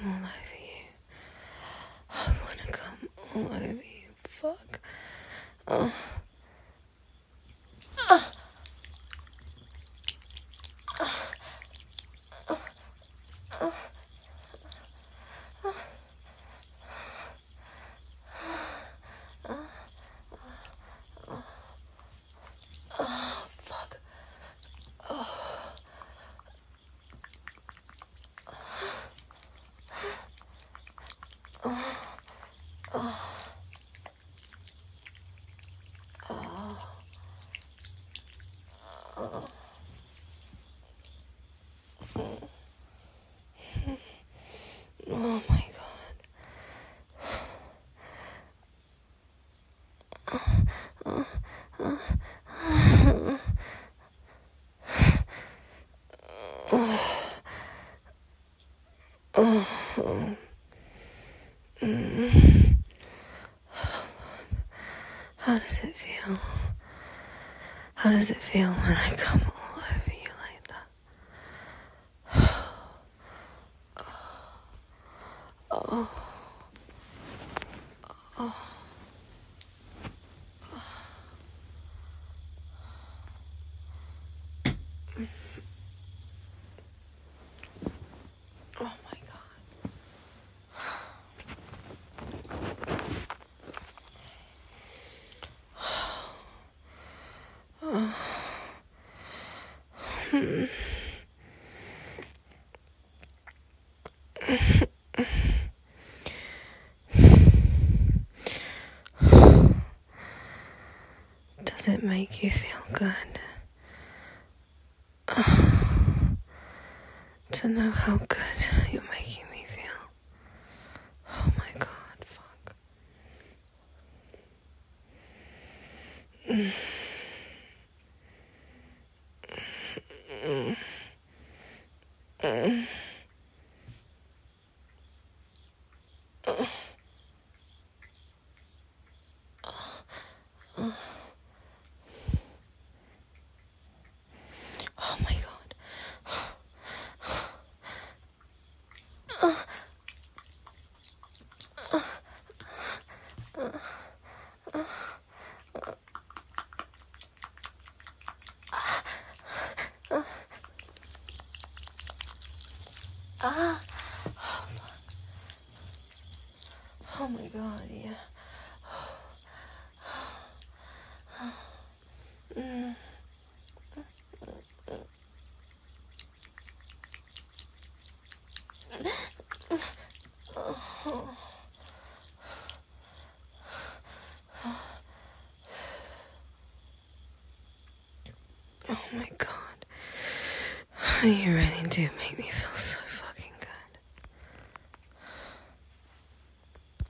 come all over you. I wanna come all over you. Fuck. Oh. Fuck. Oh my god. How does it feel? How does it feel when I come all over you like that? Oh my god. Does it make you feel good? To know how good you're making me feel. Oh my god, fuck. Oh my god. Oh my god, yeah. Oh my god. You really do make me feel so